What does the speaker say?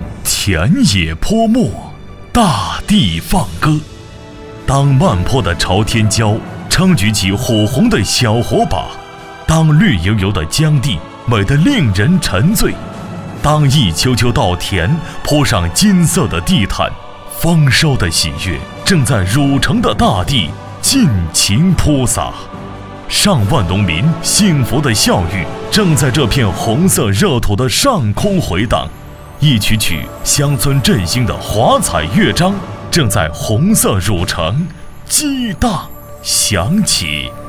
田野泼墨，大地放歌。当漫坡的朝天椒撑举起火红的小火把，当绿油油的江地美得令人沉醉，当一丘丘稻田铺上金色的地毯，丰收的喜悦正在汝城的大地尽情泼洒，上万农民幸福的笑语正在这片红色热土的上空回荡，一曲曲乡村振兴的华彩乐章正在红色汝城激荡响起。